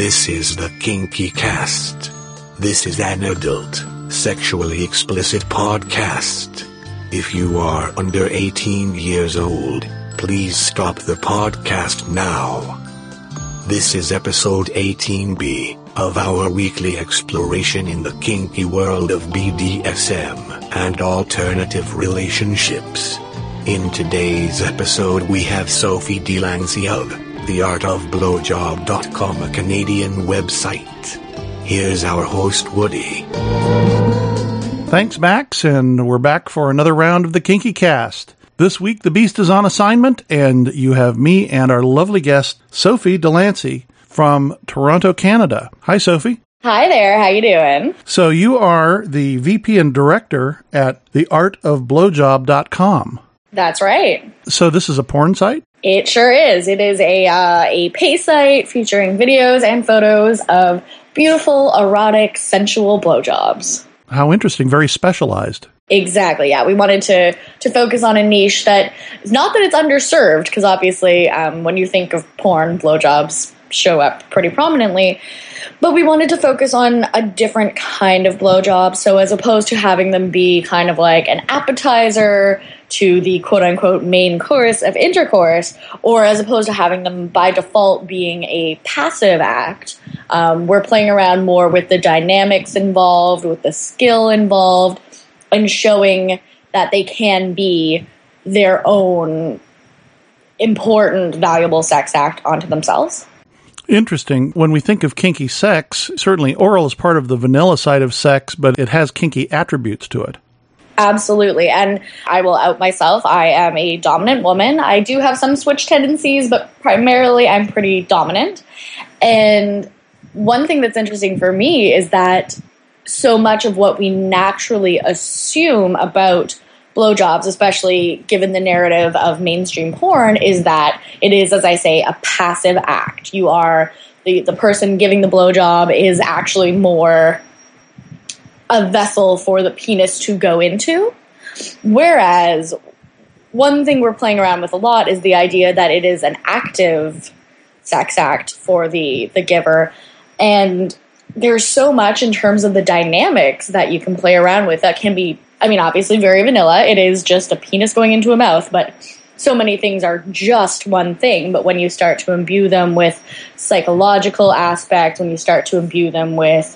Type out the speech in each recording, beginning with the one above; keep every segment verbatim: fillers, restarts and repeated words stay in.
This is the Kinky Cast. This is an adult, sexually explicit podcast. If you are under eighteen years old, please stop the podcast now. This is episode eighteen B of our weekly exploration in the kinky world of B D S M and alternative relationships. In today's episode we have Sophie DeLancey of the art of blowjob dot com, a Canadian website. Here's our host, Woody. Thanks, Max, and we're back for another round of the Kinky Cast. This week, the Beast is on assignment, and you have me and our lovely guest, Sophie DeLancey from Toronto, Canada. Hi, Sophie. Hi there. How you doing? So you are the V P and director at the art of blowjob dot com. That's right. So this is a porn site? It sure is. It is a uh, a pay site featuring videos and photos of beautiful, erotic, sensual blowjobs. How interesting. Very specialized. Exactly, yeah. We wanted to, to focus on a niche that is not that it's underserved, because obviously um, when you think of porn, blowjobs show up pretty prominently, but we wanted to focus on a different kind of blowjob, so as opposed to having them be kind of like an appetizer to the quote-unquote main course of intercourse, or as opposed to having them by default being a passive act, um, we're playing around more with the dynamics involved, with the skill involved, and showing that they can be their own important, valuable sex act onto themselves. Interesting. When we think of kinky sex, certainly oral is part of the vanilla side of sex, but it has kinky attributes to it. Absolutely. And I will out myself. I am a dominant woman. I do have some switch tendencies, but primarily I'm pretty dominant. And one thing that's interesting for me is that so much of what we naturally assume about blowjobs, especially given the narrative of mainstream porn, is that it is, as I say, a passive act. You are, the, the person giving the blowjob is actually more a vessel for the penis to go into. Whereas one thing we're playing around with a lot is the idea that it is an active sex act for the, the giver. And there's so much in terms of the dynamics that you can play around with that can be, I mean, obviously very vanilla. It is just a penis going into a mouth, but so many things are just one thing. But when you start to imbue them with psychological aspects, when you start to imbue them with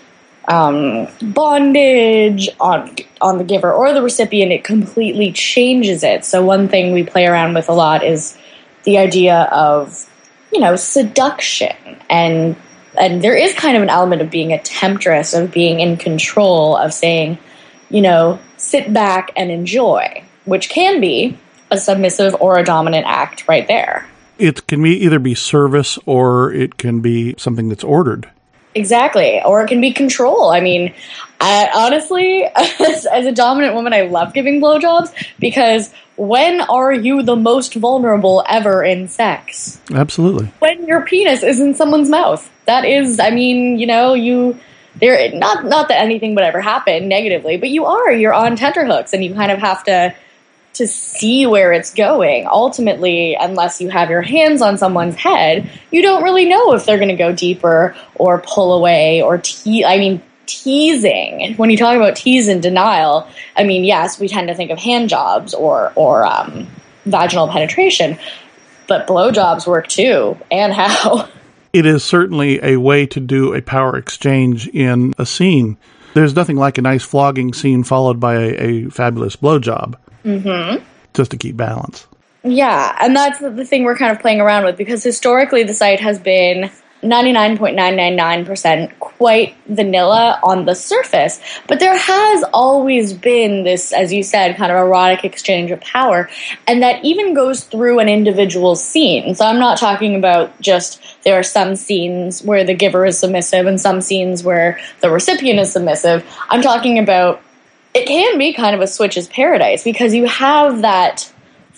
um, bondage on on the giver or the recipient, it completely changes it. So one thing we play around with a lot is the idea of, you know, seduction, and and there is kind of an element of being a temptress, of being in control, of saying, you know, sit back and enjoy, which can be a submissive or a dominant act right there. It can be either be service or it can be something that's ordered. Exactly. Or it can be control. I mean, I, honestly, as, as a dominant woman, I love giving blowjobs, because when are you the most vulnerable ever in sex? Absolutely. When your penis is in someone's mouth. That is, I mean, you know, you... There, not not that anything would ever happen negatively, but you are, you're on tenterhooks, and you kind of have to to see where it's going. Ultimately, unless you have your hands on someone's head, you don't really know if they're going to go deeper or pull away or te- I mean, teasing. When you talk about tease and denial, I mean, yes, we tend to think of hand jobs or or um, vaginal penetration, but blowjobs work too, and how. It is certainly a way to do a power exchange in a scene. There's nothing like a nice flogging scene followed by a, a fabulous blowjob. Mm-hmm. Just to keep balance. Yeah, and that's the thing we're kind of playing around with, because historically the site has been ninety-nine point nine nine nine percent quite vanilla on the surface, but there has always been this, as you said, kind of erotic exchange of power, and that even goes through an individual scene. So I'm not talking about just there are some scenes where the giver is submissive and some scenes where the recipient is submissive. I'm talking about it can be kind of a switch's paradise, because you have that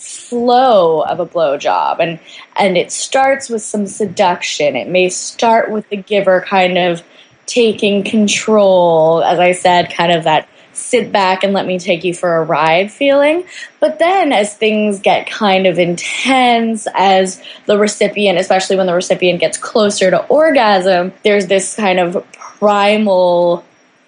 flow of a blowjob, and and it starts with some seduction. It may start with the giver kind of taking control, as I said, kind of that sit back and let me take you for a ride feeling. But then as things get kind of intense, as the recipient, especially when the recipient gets closer to orgasm, there's this kind of primal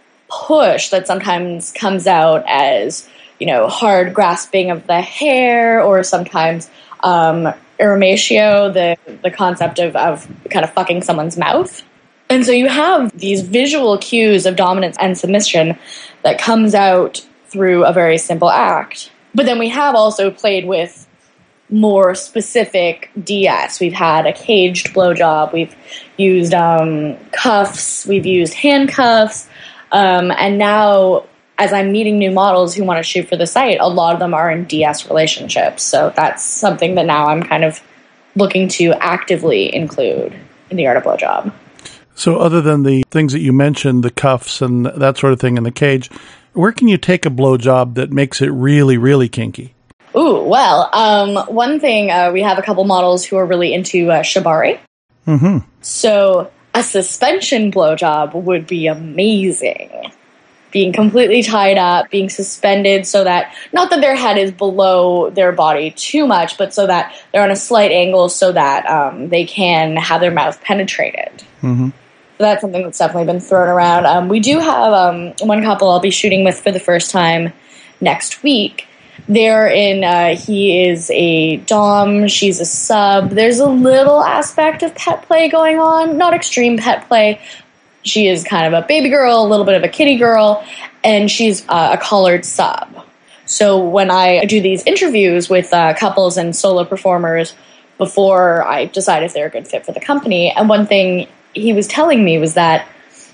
push that sometimes comes out as, you know, hard grasping of the hair, or sometimes um, erematio, the, the concept of, of kind of fucking someone's mouth. And so you have these visual cues of dominance and submission that comes out through a very simple act. But then we have also played with more specific D S. We've had a caged blowjob. We've used um, cuffs. We've used handcuffs. Um, and now, as I'm meeting new models who want to shoot for the site, a lot of them are in D S relationships. So that's something that now I'm kind of looking to actively include in the art of blowjob. So other than the things that you mentioned, the cuffs and that sort of thing in the cage, where can you take a blowjob that makes it really, really kinky? Ooh, well, um, one thing, uh, we have a couple models who are really into uh, shibari. Mm-hmm. So a suspension blowjob would be amazing. Being completely tied up, being suspended so that, not that their head is below their body too much, but so that they're on a slight angle so that um, they can have their mouth penetrated. Mm-hmm. So that's something that's definitely been thrown around. Um, we do have um, one couple I'll be shooting with for the first time next week. They're in, uh, he is a dom, she's a sub. There's a little aspect of pet play going on, not extreme pet play. She is kind of a baby girl, a little bit of a kitty girl, and she's uh, a collared sub. So when I do these interviews with uh, couples and solo performers before I decide if they're a good fit for the company, and one thing he was telling me was that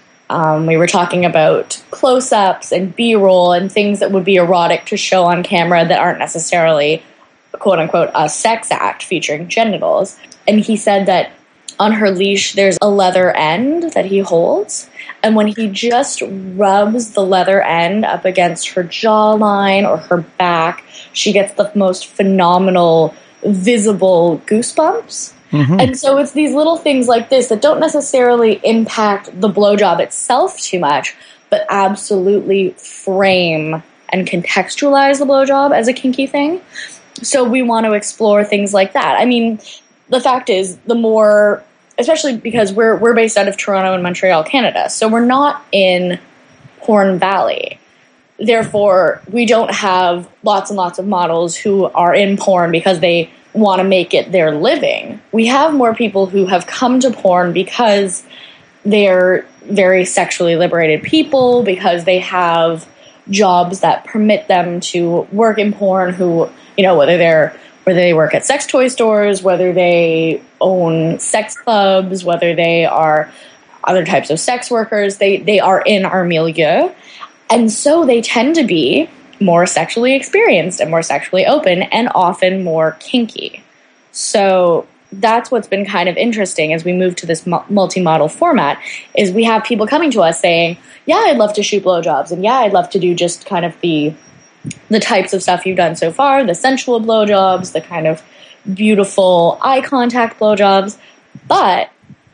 um, we were talking about close-ups and B-roll and things that would be erotic to show on camera that aren't necessarily, quote-unquote, a sex act featuring genitals. And he said that on her leash, there's a leather end that he holds. And when he just rubs the leather end up against her jawline or her back, she gets the most phenomenal, visible goosebumps. Mm-hmm. And so it's these little things like this that don't necessarily impact the blowjob itself too much, but absolutely frame and contextualize the blowjob as a kinky thing. So we want to explore things like that. I mean, the fact is, the more, especially because we're we're based out of Toronto and Montreal, Canada, so we're not in Porn Valley. Therefore, we don't have lots and lots of models who are in porn because they want to make it their living. We have more people who have come to porn because they're very sexually liberated people, because they have jobs that permit them to work in porn, who, you know, whether they're whether they work at sex toy stores, whether they own sex clubs, whether they are other types of sex workers, they, they are in our milieu. And so they tend to be more sexually experienced and more sexually open and often more kinky. So that's what's been kind of interesting as we move to this multi-model format, is we have people coming to us saying, yeah, I'd love to shoot blowjobs, and yeah, I'd love to do just kind of the the types of stuff you've done so far, the sensual blowjobs, the kind of beautiful eye contact blowjobs, but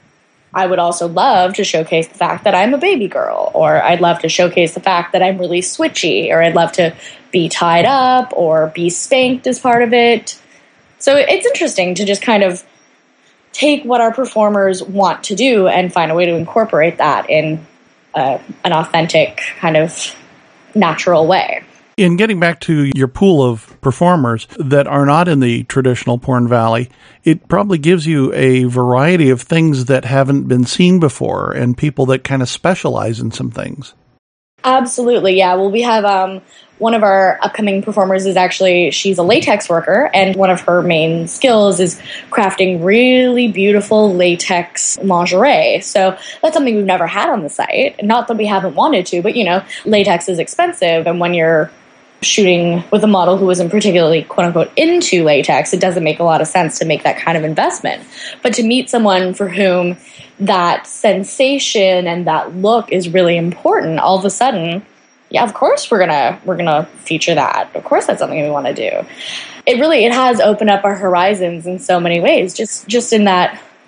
I would also love to showcase the fact that I'm a baby girl, or I'd love to showcase the fact that I'm really switchy, or I'd love to be tied up or be spanked as part of it. So it's interesting to just kind of take what our performers want to do and find a way to incorporate that in uh, an authentic, kind of natural way. In getting back to your pool of performers that are not in the traditional Porn Valley, it probably gives you a variety of things that haven't been seen before and people that kind of specialize in some things. Absolutely, yeah. Well, we have um, one of our upcoming performers is actually, she's a latex worker, and one of her main skills is crafting really beautiful latex lingerie. So that's something we've never had on the site. Not that we haven't wanted to, but, you know, latex is expensive, and when you're shooting with a model who isn't particularly, quote-unquote, into latex, it doesn't make a lot of sense to make that kind of investment. But to meet someone for whom that sensation and that look is really important, all of a sudden, yeah, of course we're gonna we're gonna feature that. Of course that's something we want to do. It really, it has opened up our horizons in so many ways, just just in that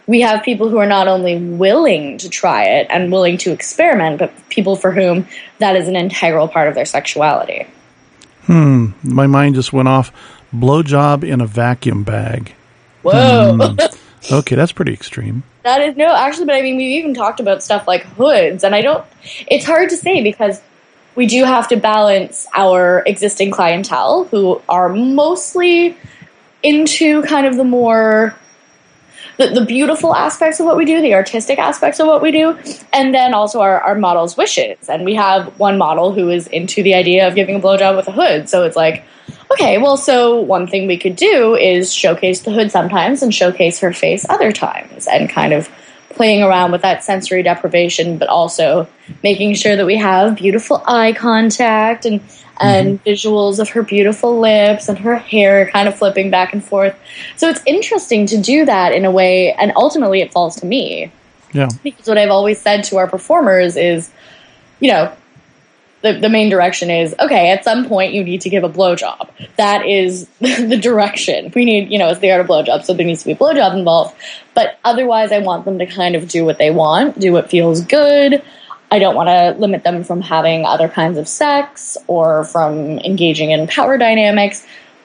we have people who are not only willing to try it and willing to experiment, but people for whom that is an integral part of their sexuality. Hmm. My mind just went off. Blowjob in a vacuum bag. Whoa. Hmm. Okay, that's pretty extreme. That is, no, actually, but I mean, we've even talked about stuff like hoods, and I don't, it's hard to say because we do have to balance our existing clientele who are mostly into kind of the more, the, the beautiful aspects of what we do, the artistic aspects of what we do, and then also our, our model's wishes. And we have one model who is into the idea of giving a blowjob with a hood. So it's like, okay, well, so one thing we could do is showcase the hood sometimes and showcase her face other times, and kind of playing around with that sensory deprivation, but also making sure that we have beautiful eye contact and and mm-hmm. visuals of her beautiful lips and her hair kind of flipping back and forth. So it's interesting to do that in a way, and ultimately it falls to me. Yeah. Because what I've always said to our performers is, you know, the, the main direction is, okay, at some point you need to give a blowjob. That is the direction. We need, you know, it's the art of blowjob, so there needs to be a blowjob involved. But otherwise I want them to kind of do what they want, do what feels good. I don't want to limit them from having other kinds of sex or from engaging in power dynamics.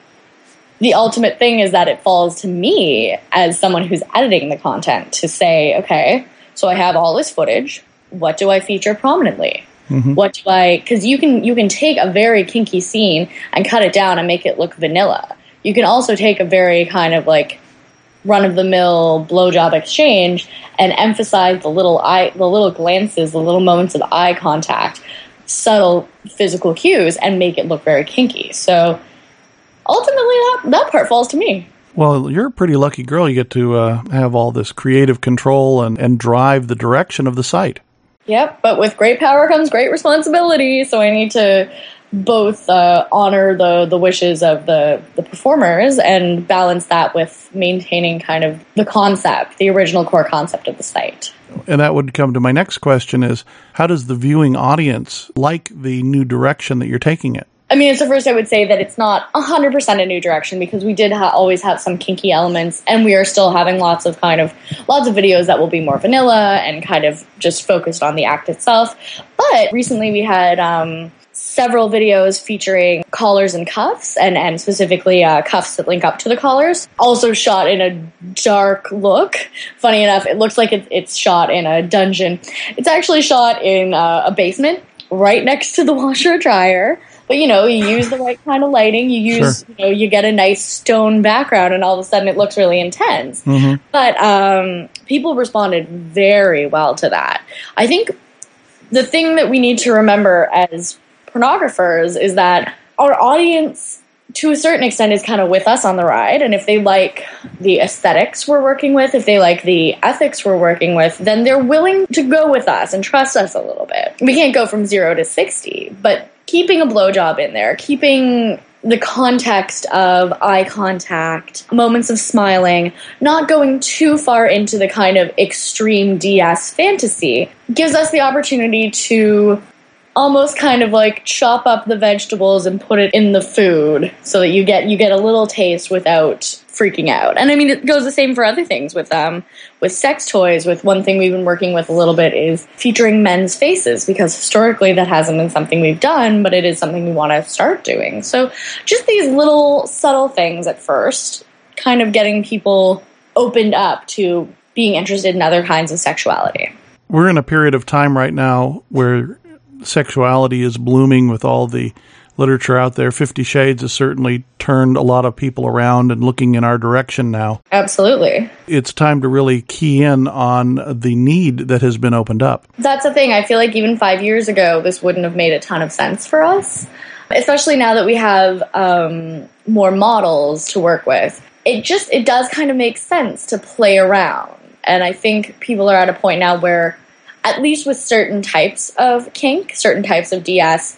The ultimate thing is that it falls to me as someone who's editing the content to say, okay, so I have all this footage. What do I feature prominently? Mm-hmm. What do I, because you can, you can take a very kinky scene and cut it down and make it look vanilla. You can also take a very kind of like run-of-the-mill blowjob exchange and emphasize the little eye, the little glances, the little moments of eye contact, subtle physical cues, and make it look very kinky. So ultimately, that, that part falls to me. Well, you're a pretty lucky girl. You get to uh, have all this creative control and, and drive the direction of the site. Yep, but with great power comes great responsibility, so I need to both uh, honor the, the wishes of the, the performers and balance that with maintaining kind of the concept, the original core concept of the site. And that would come to my next question is, how does the viewing audience like the new direction that you're taking it? I mean, so first I would say that it's not one hundred percent a new direction because we did ha- always have some kinky elements, and we are still having lots of kind of, lots of videos that will be more vanilla and kind of just focused on the act itself. But recently we had um, several videos featuring collars and cuffs, and, and specifically uh, cuffs that link up to the collars. Also shot in a dark look. Funny enough, it looks like it, it's shot in a dungeon. It's actually shot in uh, a basement right next to the washer and dryer. But, you know, you use the right kind of lighting, you use, sure. you know, you get a nice stone background, and all of a sudden it looks really intense. Mm-hmm. But um, people responded very well to that. I think the thing that we need to remember as pornographers is that our audience, to a certain extent, is kind of with us on the ride. And if they like the aesthetics we're working with, if they like the ethics we're working with, then they're willing to go with us and trust us a little bit. We can't go from zero to sixty, but keeping a blowjob in there, keeping the context of eye contact, moments of smiling, not going too far into the kind of extreme D S fantasy, gives us the opportunity to almost kind of like chop up the vegetables and put it in the food so that you get you get a little taste without freaking out. And I mean, it goes the same for other things with um with sex toys. With one thing we've been working with a little bit is featuring men's faces, because historically that hasn't been something we've done, but it is something we want to start doing. So just these little subtle things at first, kind of getting people opened up to being interested in other kinds of sexuality. We're in a period of time right now where sexuality is blooming with all the literature out there. Fifty Shades has certainly turned a lot of people around and looking in our direction now. Absolutely. It's time to really key in on the need that has been opened up. That's the thing. I feel like even five years ago, this wouldn't have made a ton of sense for us, especially now that we have um, more models to work with. It just, it does kind of make sense to play around. And I think people are at a point now where, at least with certain types of kink, certain types of D S,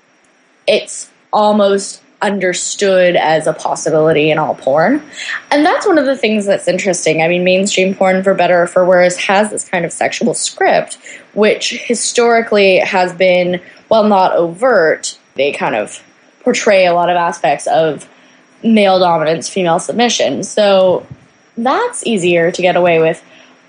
it's almost understood as a possibility in all porn. And that's one of the things that's interesting. I mean, mainstream porn, for better or for worse, has this kind of sexual script, which historically has been, while not overt, they kind of portray a lot of aspects of male dominance, female submission. So that's easier to get away with.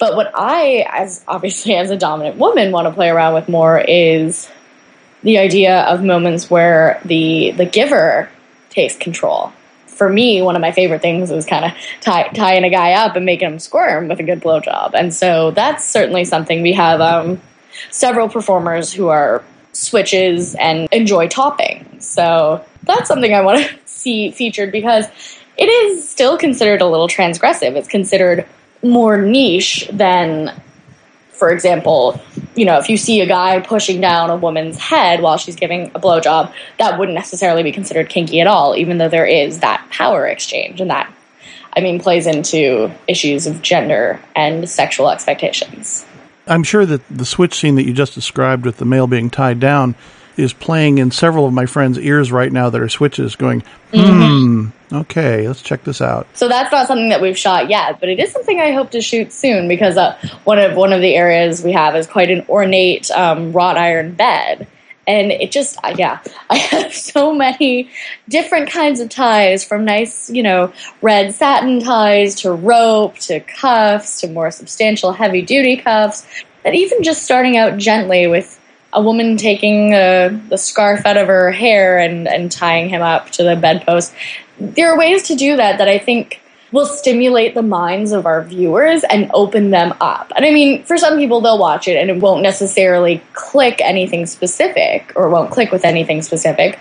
But what I, as obviously as a dominant woman, want to play around with more is the idea of moments where the the giver takes control. For me, one of my favorite things is kind of tie, tying a guy up and making him squirm with a good blowjob. And so that's certainly something. We have um, several performers who are switches and enjoy topping. So that's something I want to see featured because it is still considered a little transgressive. It's considered more niche than, for example, you know, if you see a guy pushing down a woman's head while she's giving a blowjob, that wouldn't necessarily be considered kinky at all, even though there is that power exchange. And that, I mean, plays into issues of gender and sexual expectations. I'm sure that the switch scene that you just described with the male being tied down is playing in several of my friends' ears right now that are switches going, hmm, mm-hmm. okay, let's check this out. So that's not something that we've shot yet, but it is something I hope to shoot soon because uh, one of one of the areas we have is quite an ornate um, wrought iron bed. And it just, uh, yeah, I have so many different kinds of ties, from nice, you know, red satin ties to rope to cuffs to more substantial heavy-duty cuffs, that even just starting out gently with a woman taking uh, the scarf out of her hair and, and tying him up to the bedpost. There are ways to do that that I think will stimulate the minds of our viewers and open them up. And I mean, for some people, they'll watch it and it won't necessarily click anything specific or won't click with anything specific.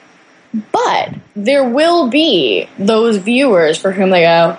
But there will be those viewers for whom they go,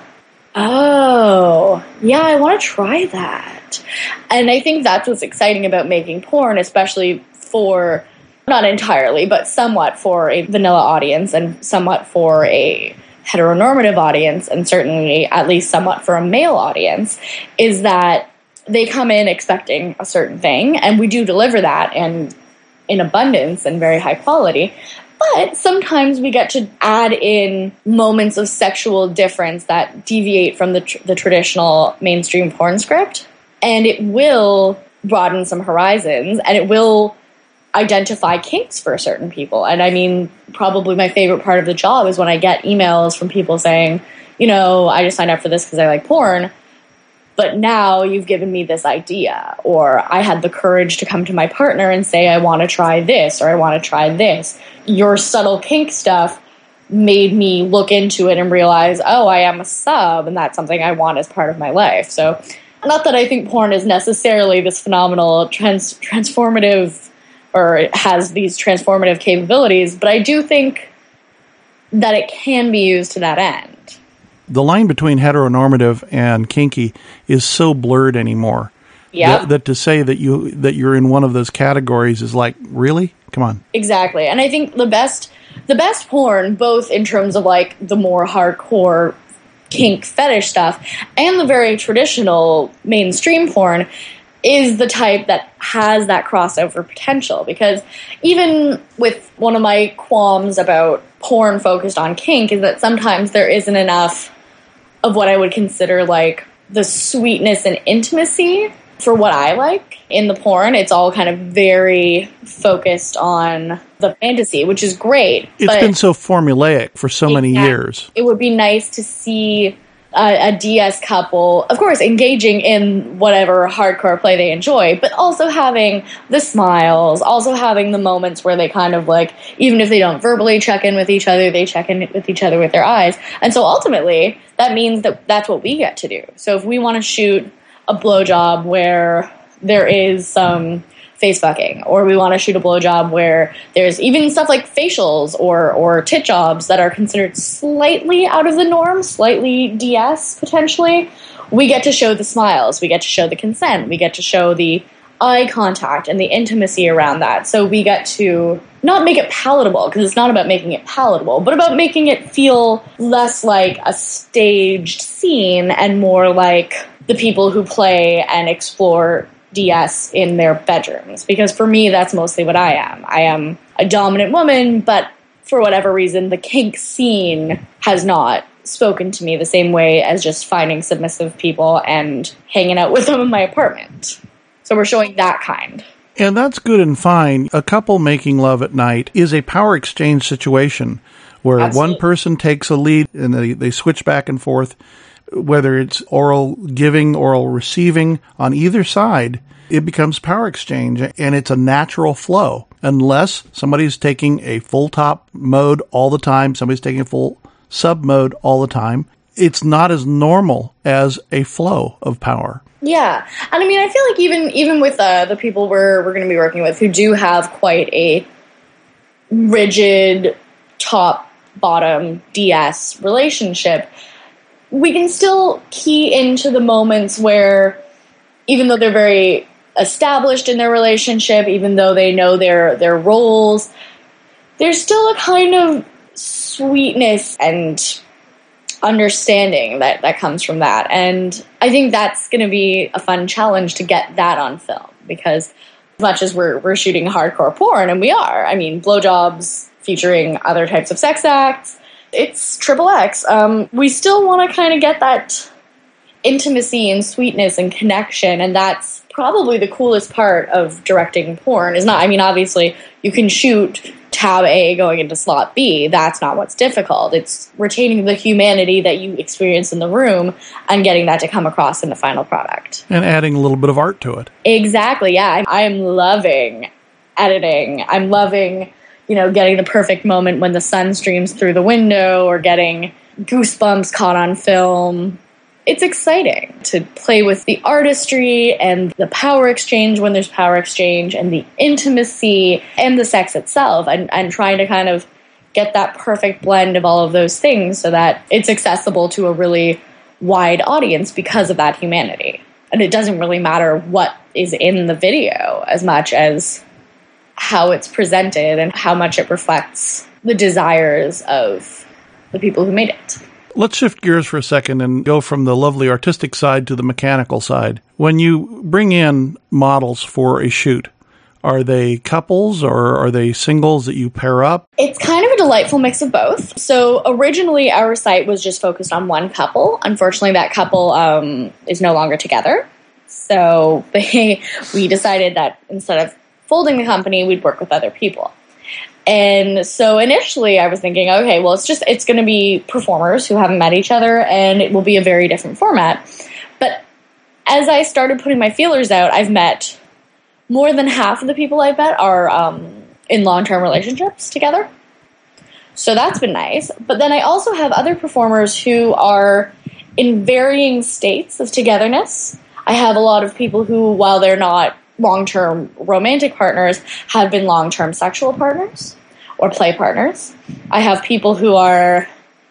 oh, yeah, I want to try that. And I think that's what's exciting about making porn, especially for, not entirely, but somewhat for a vanilla audience and somewhat for a heteronormative audience, and certainly at least somewhat for a male audience, is that they come in expecting a certain thing, and we do deliver that and in abundance and very high quality. But sometimes we get to add in moments of sexual difference that deviate from the, tr- the traditional mainstream porn script. And it will broaden some horizons, and it will identify kinks for certain people. And I mean, probably my favorite part of the job is when I get emails from people saying, you know, I just signed up for this because I like porn, but now you've given me this idea, or I had the courage to come to my partner and say, I want to try this, or I want to try this. Your subtle kink stuff made me look into it and realize, oh, I am a sub, and that's something I want as part of my life. So not that I think porn is necessarily this phenomenal trans- transformative or it has these transformative capabilities, but I do think that it can be used to that end. The line between heteronormative and kinky is so blurred anymore. Yeah. That, that to say that you that you're in one of those categories is like, really? Come on. Exactly. And I think the best the best porn, both in terms of like the more hardcore kink fetish stuff and the very traditional mainstream porn, is the type that has that crossover potential. Because even with one of my qualms about porn focused on kink is that sometimes there isn't enough of what I would consider like the sweetness and intimacy for what I like in the porn. It's all kind of very focused on the fantasy, which is great. It's but been so formulaic for so exactly. many years. It would be nice to see a, a D S couple, of course, engaging in whatever hardcore play they enjoy, but also having the smiles, also having the moments where they kind of like, even if they don't verbally check in with each other, they check in with each other with their eyes. And so ultimately, that means that that's what we get to do. So if we want to shoot a blowjob where there is some face fucking, or we want to shoot a blowjob where there's even stuff like facials or or tit jobs that are considered slightly out of the norm, slightly D S potentially, we get to show the smiles, we get to show the consent, we get to show the eye contact and the intimacy around that. So we get to not make it palatable, because it's not about making it palatable, but about making it feel less like a staged scene and more like the people who play and explore D S in their bedrooms. Because for me, that's mostly what I am. I am a dominant woman, but for whatever reason, the kink scene has not spoken to me the same way as just finding submissive people and hanging out with them in my apartment. So we're showing that kind. And that's good and fine. A couple making love at night is a power exchange situation where Absolutely. one person takes a lead and they, they switch back and forth. whether it's oral giving, oral receiving, on either side, it becomes power exchange, and it's a natural flow. Unless somebody's taking a full top mode all the time, somebody's taking a full sub mode all the time, it's not as normal as a flow of power. Yeah. And I mean, I feel like even even with uh, the people we're, we're going to be working with who do have quite a rigid top-bottom D S relationship, we can still key into the moments where, even though they're very established in their relationship, even though they know their their roles, there's still a kind of sweetness and understanding that, that comes from that. And I think that's going to be a fun challenge to get that on film, because as much as we're we're shooting hardcore porn, and we are, I mean, blowjobs featuring other types of sex acts, it's triple X. Um, we still want to kind of get that intimacy and sweetness and connection, and that's probably the coolest part of directing porn. Is not, I mean, obviously you can shoot tab A going into slot B. That's not what's difficult. It's retaining the humanity that you experience in the room and getting that to come across in the final product. And adding a little bit of art to it. Exactly, yeah. I'm, I'm loving editing. I'm loving, you know, getting the perfect moment when the sun streams through the window, or getting goosebumps caught on film. It's exciting to play with the artistry and the power exchange when there's power exchange, and the intimacy and the sex itself, and, and trying to kind of get that perfect blend of all of those things so that it's accessible to a really wide audience because of that humanity. And it doesn't really matter what is in the video as much as how it's presented and how much it reflects the desires of the people who made it. Let's shift gears for a second and go from the lovely artistic side to the mechanical side. When you bring in models for a shoot, are they couples or are they singles that you pair up? It's kind of a delightful mix of both. So originally our site was just focused on one couple. Unfortunately, that couple um, is no longer together. So they, we decided that instead of folding the company, we'd work with other people. And so initially I was thinking, okay, well, it's just, it's going to be performers who haven't met each other, and it will be a very different format. But as I started putting my feelers out, I've met more than half of the people I've met are um, in long-term relationships together. So that's been nice. But then I also have other performers who are in varying states of togetherness. I have a lot of people who, while they're not long-term romantic partners, have been long-term sexual partners or play partners. I have people who are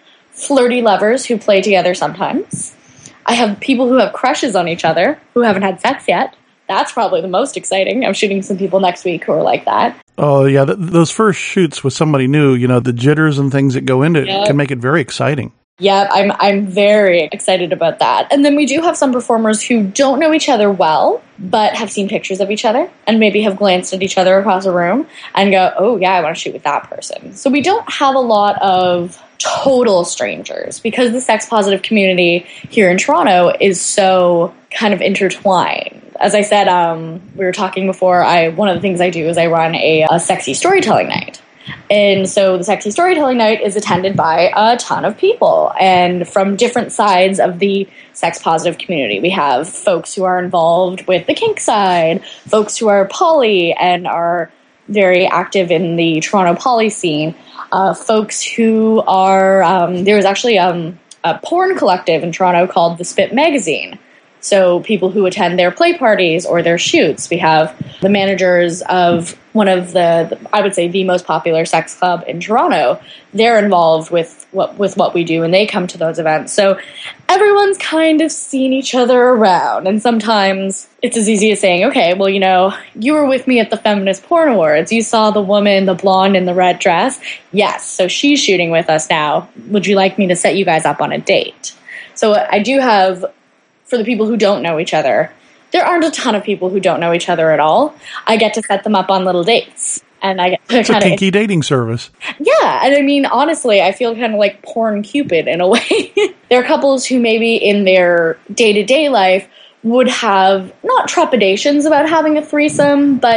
flirty lovers who play together sometimes. I have people who have crushes on each other who haven't had sex yet. That's probably the most exciting. I'm shooting some people next week who are like that. Oh, yeah. Th- those first shoots with somebody new, you know, the jitters and things that go into it Yep. can make it very exciting. Yeah, I'm I'm very excited about that. And then we do have some performers who don't know each other well, but have seen pictures of each other and maybe have glanced at each other across a room and go, oh, yeah, I want to shoot with that person. So we don't have a lot of total strangers because the sex-positive community here in Toronto is so kind of intertwined. As I said, um, we were talking before, I one of the things I do is I run a, a sexy storytelling night. And so the Sexy Storytelling Night is attended by a ton of people, and from different sides of the sex-positive community. We have folks who are involved with the kink side, folks who are poly and are very active in the Toronto poly scene, uh, folks who are, um, there was actually um, a porn collective in Toronto called The Spit Magazine. So people who attend their play parties or their shoots. We have the managers of one of the, the, I would say, the most popular sex club in Toronto. They're involved with what with what we do, and they come to those events. So everyone's kind of seen each other around, and sometimes it's as easy as saying, okay, well, you know, you were with me at the Feminist Porn Awards. You saw the woman, the blonde in the red dress. Yes, so she's shooting with us now. Would you like me to set you guys up on a date? So I do have... For the people who don't know each other, there aren't a ton of people who don't know each other at all. I get to set them up on little dates. And I get to It's a kind kinky of, dating service. yeah, and I mean, honestly, I feel kind of like Porn Cupid in a way. There are couples who maybe in their day-to-day life would have, not trepidations about having a threesome, but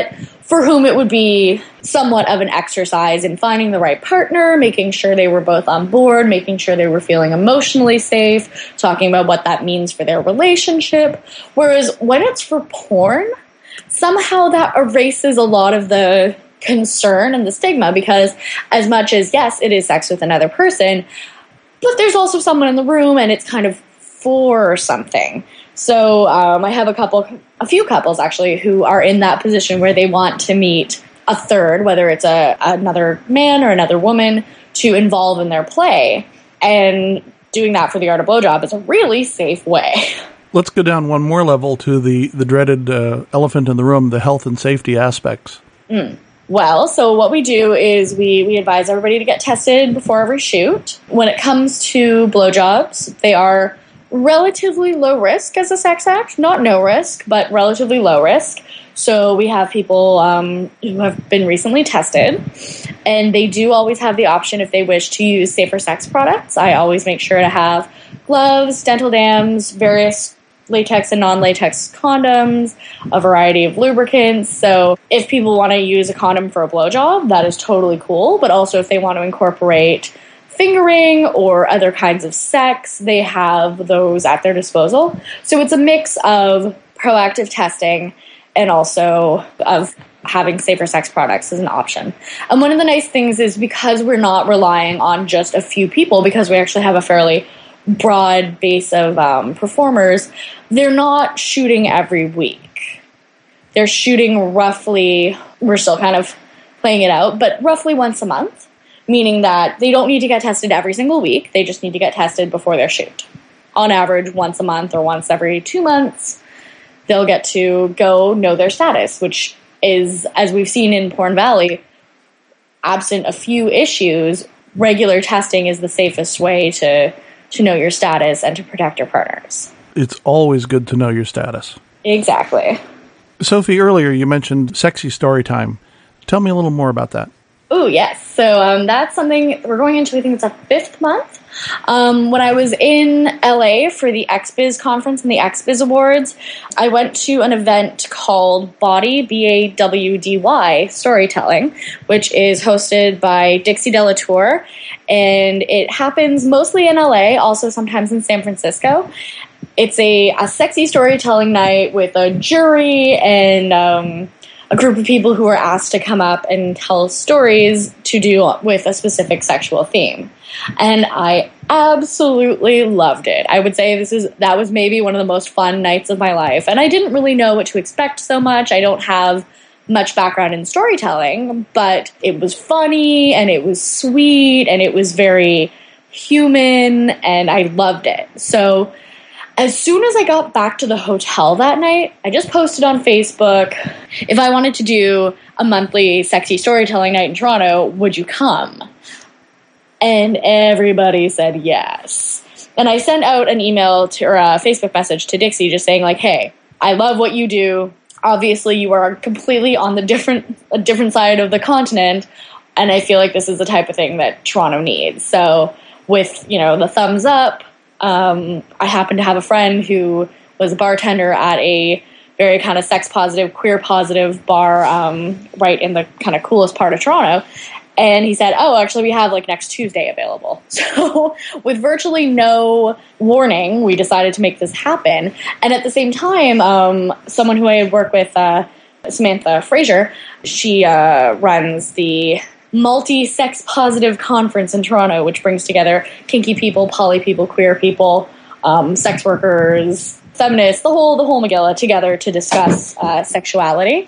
for whom it would be somewhat of an exercise in finding the right partner, making sure they were both on board, making sure they were feeling emotionally safe, talking about what that means for their relationship. Whereas when it's for porn, somehow that erases a lot of the concern and the stigma, because as much as, yes, it is sex with another person, but there's also someone in the room and it's kind of for something. So um, I have a couple, a few couples actually, who are in that position where they want to meet a third, whether it's a another man or another woman, to involve in their play. And doing that for the art of blowjob is a really safe way. Let's go down one more level to the, the dreaded uh, elephant in the room, the health and safety aspects. Mm. Well, so what we do is we, we advise everybody to get tested before every shoot. When it comes to blowjobs, they are relatively low risk as a sex act. Not no risk, but relatively low risk. So we have people um, who have been recently tested, and they do always have the option if they wish to use safer sex products. I always make sure to have gloves, dental dams, various latex and non-latex condoms, a variety of lubricants. So if people want to use a condom for a blowjob, that is totally cool. But also if they want to incorporate fingering or other kinds of sex, they have those at their disposal. So it's a mix of proactive testing and also of having safer sex products as an option. And one of the nice things is because we're not relying on just a few people, because we actually have a fairly broad base of um, performers, they're not shooting every week. They're shooting roughly, we're still kind of playing it out, but roughly once a month, meaning that they don't need to get tested every single week. They just need to get tested before their shoot. On average, once a month or once every two months, they'll get to go know their status, which is, as we've seen in Porn Valley, absent a few issues, regular testing is the safest way to to know your status and to protect your partners. It's always good to know your status. Exactly. Sophie, earlier you mentioned sexy story time. Tell me a little more about that. Oh, yes. So um, that's something we're going into, I think it's a fifth month. Um, when I was in L A for the X Biz conference and the X Biz Awards, I went to an event called Bawdy, B A W D Y, Storytelling, which is hosted by Dixie Delatour. And it happens mostly in L A, also sometimes in San Francisco. It's a, a sexy storytelling night with a jury and um, a group of people who are asked to come up and tell stories to do with a specific sexual theme. And I absolutely loved it. I would say this is that was maybe one of the most fun nights of my life. And I didn't really know what to expect so much. I don't have much background in storytelling, but it was funny and it was sweet and it was very human and I loved it. So as soon as I got back to the hotel that night, I just posted on Facebook, if I wanted to do a monthly sexy storytelling night in Toronto, would you come? And everybody said yes. And I sent out an email to, or a Facebook message to Dixie just saying like, hey, I love what you do. Obviously, you are completely on the different a different side of the continent, and I feel like this is the type of thing that Toronto needs. So with, you know, the thumbs up, um, I happen to have a friend who was a bartender at a very kind of sex-positive, queer-positive bar um, right in the kind of coolest part of Toronto. And he said, oh, actually, we have, like, next Tuesday available. So with virtually no warning, we decided to make this happen. And at the same time, um, someone who I had worked with, uh, Samantha Fraser, she uh, runs the multi-sex positive conference in Toronto, which brings together kinky people, poly people, queer people, um, sex workers, feminists, the whole the whole Megillah together to discuss uh, sexuality.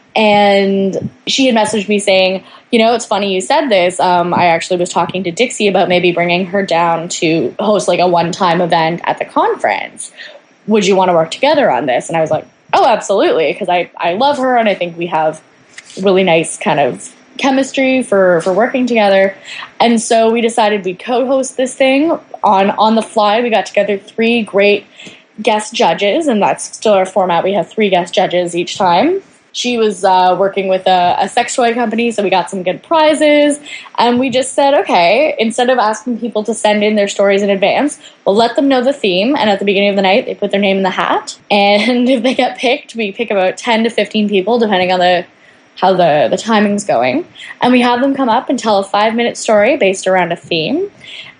And she had messaged me saying, you know, it's funny you said this. Um, I actually was talking to Dixie about maybe bringing her down to host like a one-time event at the conference. Would you want to work together on this? And I was like, oh, absolutely, because I, I love her and I think we have really nice kind of chemistry for, for working together. And so we decided we'd co-host this thing on, on the fly. We got together three great guest judges, and that's still our format. We have three guest judges each time. She was uh, working with a, a sex toy company, so we got some good prizes. And we just said, okay, instead of asking people to send in their stories in advance, we'll let them know the theme. And at the beginning of the night, they put their name in the hat. And if they get picked, we pick about ten to fifteen people, depending on the how the, the timing's going. And we have them come up and tell a five-minute story based around a theme.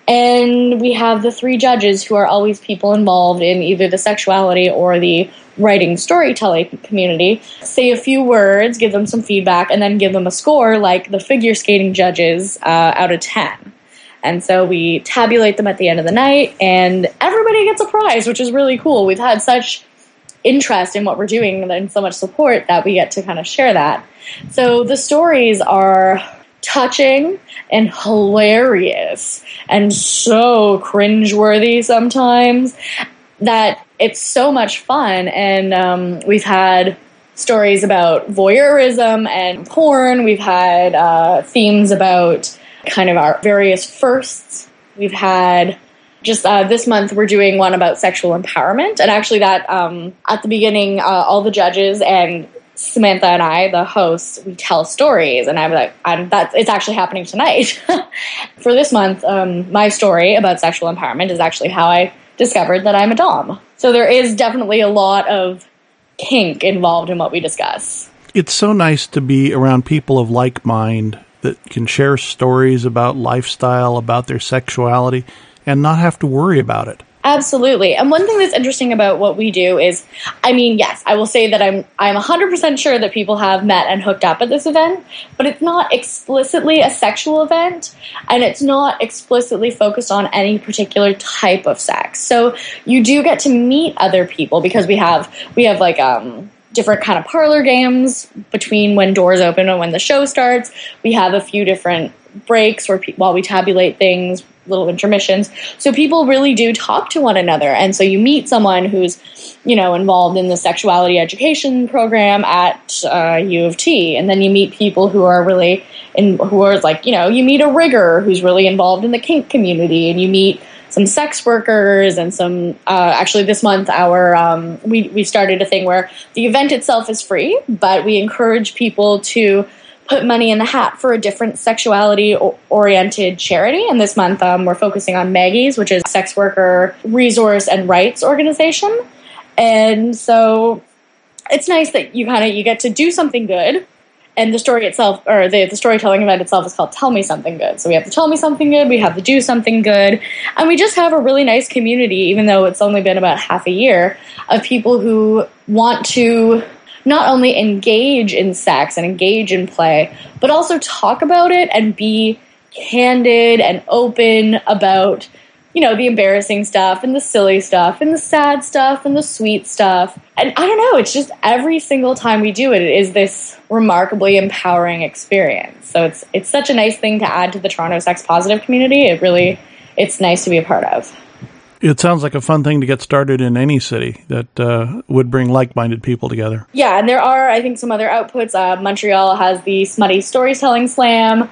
And we have the three judges who are always people involved in either the sexuality or the writing storytelling community say a few words, give them some feedback, and then give them a score like the figure skating judges uh, out of ten. And so we tabulate them at the end of the night, and everybody gets a prize, which is really cool. We've had such interest in what we're doing and so much support that we get to kind of share that. So the stories are touching and hilarious and so cringeworthy sometimes that it's so much fun. And um, we've had stories about voyeurism and porn. We've had uh, themes about kind of our various firsts. We've had just uh, this month we're doing one about sexual empowerment. And actually that um, at the beginning, uh, all the judges and Samantha and I, the hosts, we tell stories, and I'm like, I'm, that's it's actually happening tonight. For this month, um, my story about sexual empowerment is actually how I discovered that I'm a dom. So there is definitely a lot of kink involved in what we discuss. It's so nice to be around people of like mind that can share stories about lifestyle, about their sexuality, and not have to worry about it. Absolutely. And one thing that's interesting about what we do is, I mean, yes, I will say that I'm I'm one hundred percent sure that people have met and hooked up at this event, but it's not explicitly a sexual event, and it's not explicitly focused on any particular type of sex. So you do get to meet other people because we have we have like um different kind of parlor games between when doors open and when the show starts. We have a few different breaks where pe- while we tabulate things, little intermissions. So people really do talk to one another. And so you meet someone who's, you know, involved in the sexuality education program at uh, U of T. And then you meet people who are really, in, who are like, you know, you meet a rigger who's really involved in the kink community, and you meet some sex workers and some, uh, actually this month our, um, we, we started a thing where the event itself is free, but we encourage people to put money in the hat for a different sexuality-oriented charity. And this month, um, we're focusing on Maggie's, which is a sex worker resource and rights organization. And so it's nice that you kind of you get to do something good. And the story itself, or the, the storytelling event itself, is called Tell Me Something Good. So we have to tell me something good, we have to do something good, and we just have a really nice community, even though it's only been about half a year, of people who want to not only engage in sex and engage in play, but also talk about it and be candid and open about, you know, the embarrassing stuff and the silly stuff and the sad stuff and the sweet stuff. And I don't know, it's just every single time we do it, it is this remarkably empowering experience. So it's it's such a nice thing to add to the Toronto sex positive community. It really, it's nice to be a part of. It sounds like a fun thing to get started in any city that uh, would bring like-minded people together. Yeah, and there are, I think, some other outputs. Uh, Montreal has the Smutty Storytelling Slam.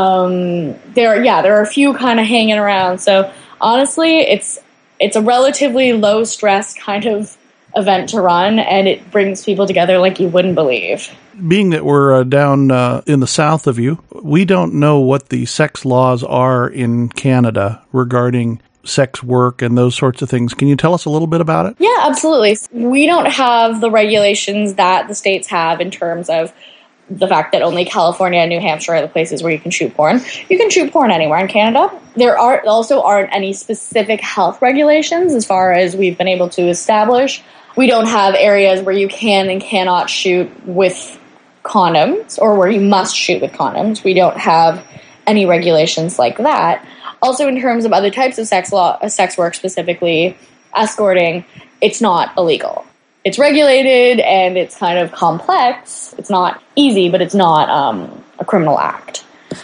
Um, there, yeah, there are a few kind of hanging around. So honestly, it's it's a relatively low-stress kind of event to run, and it brings people together like you wouldn't believe. Being that we're uh, down uh, in the south of you, we don't know what the sex laws are in Canada regarding sex work and those sorts of things. Can you tell us a little bit about it? Yeah, absolutely. We don't have the regulations that the states have in terms of the fact that only California and New Hampshire are the places where you can shoot porn. You can shoot porn anywhere in Canada. There are also aren't any specific health regulations as far as we've been able to establish. We don't have areas where you can and cannot shoot with condoms or where you must shoot with condoms. We don't have any regulations like that. Also, in terms of other types of sex law, uh, sex work, specifically escorting, it's not illegal. It's regulated and it's kind of complex. It's not easy, but it's not um, a criminal act.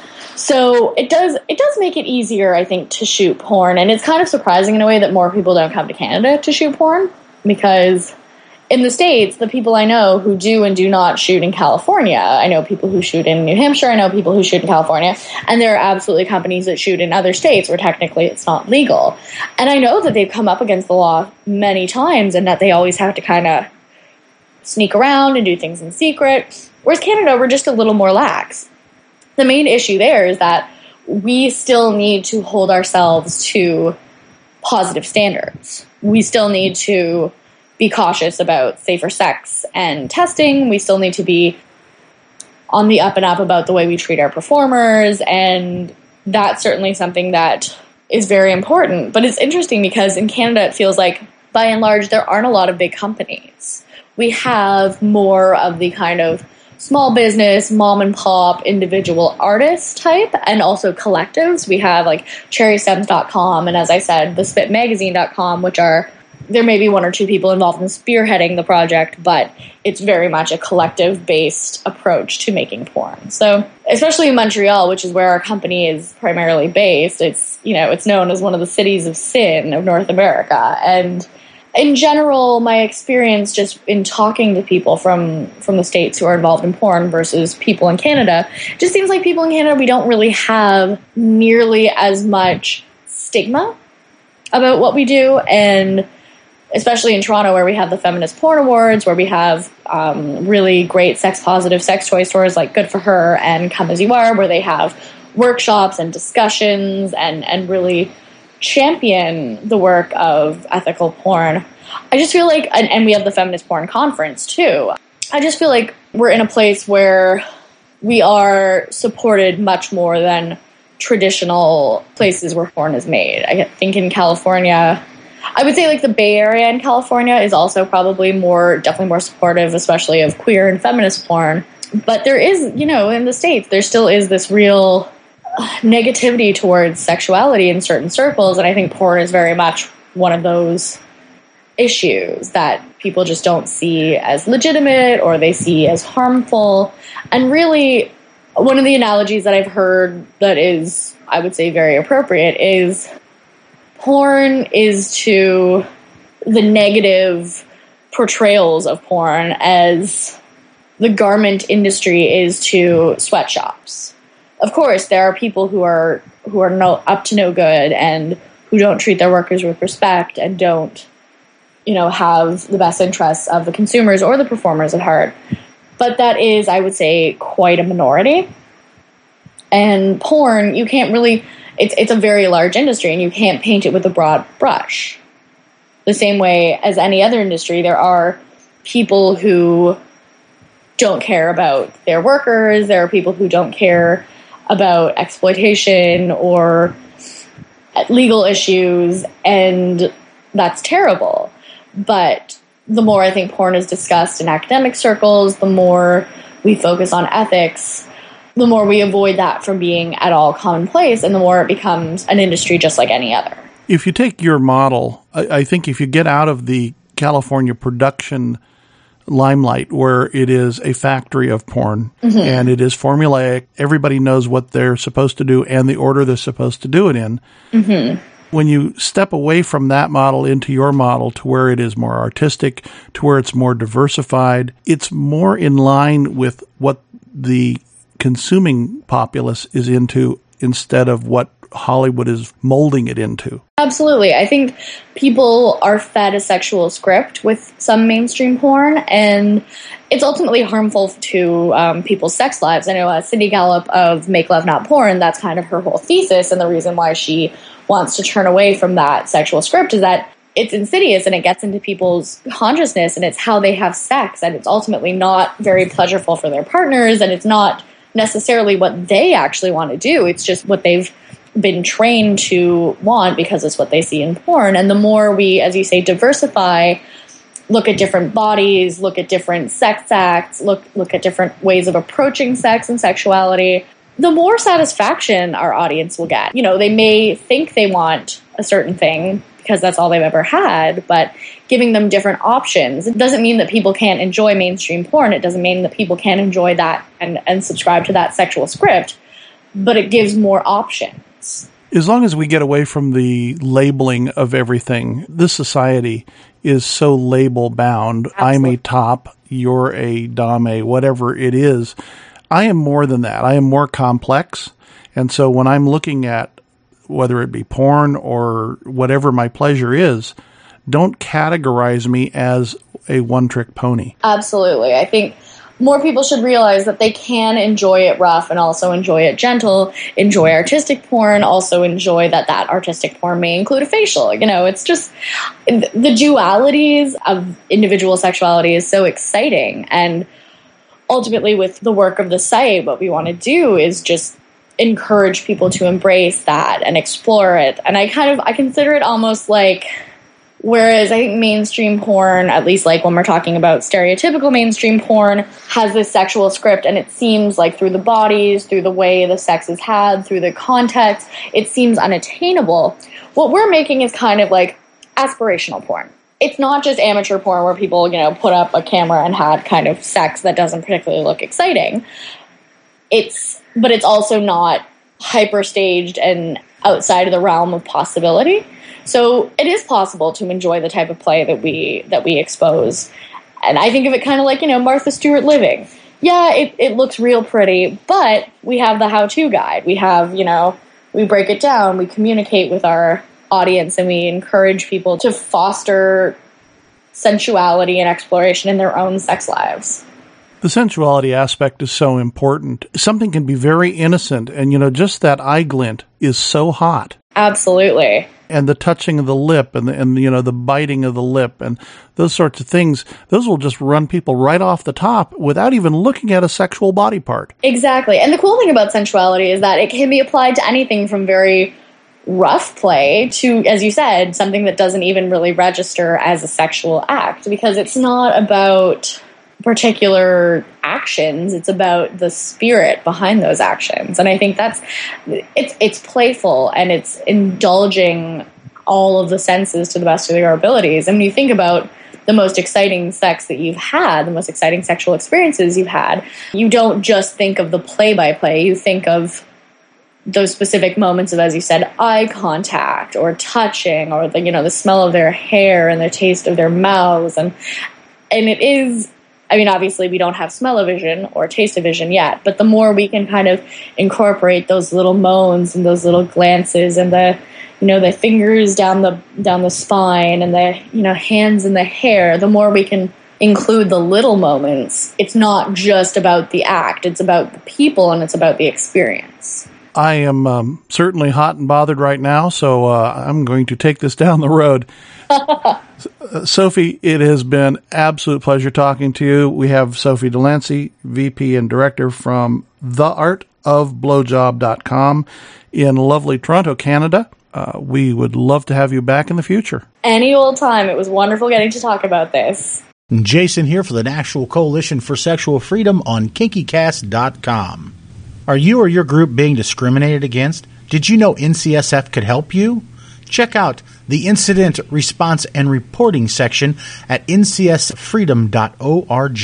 So it does it does make it easier, I think, to shoot porn. And it's kind of surprising in a way that more people don't come to Canada to shoot porn, because in the States, the people I know who do and do not shoot in California, I know people who shoot in New Hampshire, I know people who shoot in California, and there are absolutely companies that shoot in other states where technically it's not legal. And I know that they've come up against the law many times and that they always have to kind of sneak around and do things in secret, whereas Canada, we're just a little more lax. The main issue there is that we still need to hold ourselves to positive standards. We still need to be cautious about safer sex and testing. We still need to be on the up and up about the way we treat our performers, and that's certainly something that is very important. But it's interesting because in Canada it feels like, by and large, there aren't a lot of big companies. We have more of the kind of small business, mom and pop, individual artist type, and also collectives. We have like cherry stems dot com and, as I said, the spit magazine dot com, which are, there may be one or two people involved in spearheading the project, but it's very much a collective-based approach to making porn. So, especially in Montreal, which is where our company is primarily based, it's, you know, it's known as one of the cities of sin of North America. And in general, my experience just in talking to people from, from the States who are involved in porn versus people in Canada, just seems like people in Canada, we don't really have nearly as much stigma about what we do. And especially in Toronto, where we have the Feminist Porn Awards, where we have um, really great sex-positive sex toy stores like Good For Her and Come As You Are, where they have workshops and discussions and, and really champion the work of ethical porn. I just feel like, and, and we have the Feminist Porn Conference too, I just feel like we're in a place where we are supported much more than traditional places where porn is made. I think in California, I would say like the Bay Area in California is also probably more, definitely more supportive, especially of queer and feminist porn. But there is, you know, in the States, there still is this real negativity towards sexuality in certain circles, and I think porn is very much one of those issues that people just don't see as legitimate or they see as harmful. And really, one of the analogies that I've heard that is, I would say, very appropriate is porn is to the negative portrayals of porn as the garment industry is to sweatshops. Of course, there are people who are who are no, up to no good and who don't treat their workers with respect and don't, you know, have the best interests of the consumers or the performers at heart. But that is, I would say, quite a minority. And porn, you can't really, it's it's a very large industry and you can't paint it with a broad brush. The same way as any other industry, there are people who don't care about their workers, there are people who don't care about exploitation or legal issues, and that's terrible. But the more I think porn is discussed in academic circles, the more we focus on ethics, the more we avoid that from being at all commonplace, and the more it becomes an industry just like any other. If you take your model, I, I think if you get out of the California production limelight where it is a factory of porn mm-hmm. and it is formulaic, everybody knows what they're supposed to do and the order they're supposed to do it in. Mm-hmm. When you step away from that model into your model to where it is more artistic, to where it's more diversified, it's more in line with what the consuming populace is into instead of what Hollywood is molding it into. Absolutely. I think people are fed a sexual script with some mainstream porn, and it's ultimately harmful to um, people's sex lives. I know uh, Cindy Gallop of Make Love Not Porn, that's kind of her whole thesis, and the reason why she wants to turn away from that sexual script is that it's insidious and it gets into people's consciousness, and it's how they have sex, and it's ultimately not very pleasurable for their partners, and it's not necessarily what they actually want to do. It's just what they've been trained to want because it's what they see in porn. And the more we, as you say, diversify, look at different bodies, look at different sex acts, look look at different ways of approaching sex and sexuality, the more satisfaction our audience will get. You know, they may think they want a certain thing because that's all they've ever had, but giving them different options, it doesn't mean that people can't enjoy mainstream porn. It doesn't mean that people can't enjoy that and, and subscribe to that sexual script, but it gives more options. As long as we get away from the labeling of everything, this society is so label bound. Absolutely. I'm a top, you're a dame, whatever it is. I am more than that. I am more complex. And so when I'm looking at whether it be porn or whatever my pleasure is, don't categorize me as a one-trick pony. Absolutely. I think more people should realize that they can enjoy it rough and also enjoy it gentle, enjoy artistic porn, also enjoy that that artistic porn may include a facial. You know, it's just the dualities of individual sexuality is so exciting. And ultimately, with the work of the site, what we want to do is just encourage people to embrace that and explore it. And I kind of, I consider it almost like, whereas I think mainstream porn, at least like when we're talking about stereotypical mainstream porn, has this sexual script, and it seems like through the bodies, through the way the sex is had, through the context, it seems unattainable. What we're making is kind of like aspirational porn. It's not just amateur porn where people, you know, put up a camera and had kind of sex that doesn't particularly look exciting. It's, but it's also not hyper staged and outside of the realm of possibility. So it is possible to enjoy the type of play that we that we expose. And I think of it kind of like, you know, Martha Stewart Living. Yeah, it, it looks real pretty, but we have the how-to guide. We have, you know, we break it down, we communicate with our audience, and we encourage people to foster sensuality and exploration in their own sex lives. The sensuality aspect is so important. Something can be very innocent, and, you know, just that eye glint is so hot. Absolutely. And the touching of the lip and, the, and you know, the biting of the lip and those sorts of things, those will just run people right off the top without even looking at a sexual body part. Exactly. And the cool thing about sensuality is that it can be applied to anything from very rough play to, as you said, something that doesn't even really register as a sexual act, because it's not about particular actions, it's about the spirit behind those actions. And I think that's it's it's playful, and it's indulging all of the senses to the best of your abilities. And when you think about the most exciting sex that you've had, the most exciting sexual experiences you've had, you don't just think of the play-by-play, you think of those specific moments of, as you said, eye contact or touching, or the, you know, the smell of their hair and the taste of their mouths. And and it is, I mean, obviously we don't have smell-o-vision or taste-o-vision yet, but the more we can kind of incorporate those little moans and those little glances and the, you know, the fingers down the down the spine and the, you know, hands in the hair, the more we can include the little moments. It's not just about the act, it's about the people, and it's about the experience. I am um, certainly hot and bothered right now, so uh, I'm going to take this down the road. uh, Sophie, it has been absolute pleasure talking to you. We have Sophie Delancey, V P and Director from the art of blowjob dot com in lovely Toronto, Canada. Uh, we would love to have you back in the future. Any old time. It was wonderful getting to talk about this. Jason here for the National Coalition for Sexual Freedom on kinky cast dot com. Are you or your group being discriminated against? Did you know N C S F could help you? Check out the Incident Response and Reporting section at N C S freedom dot org.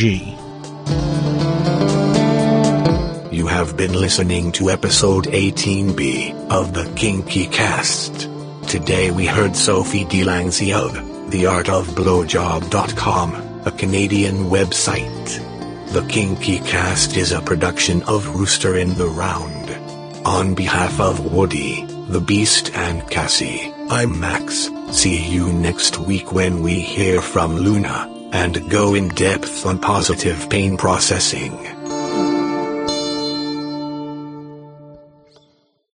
You have been listening to episode eighteen B of the Kinky Cast. Today we heard Sophie Delancey of the art of blowjob dot com, a Canadian website. The Kinky Cast is a production of Rooster in the Round. On behalf of Woody, the Beast, and Cassie, I'm Max. See you next week when we hear from Luna and go in depth on positive pain processing.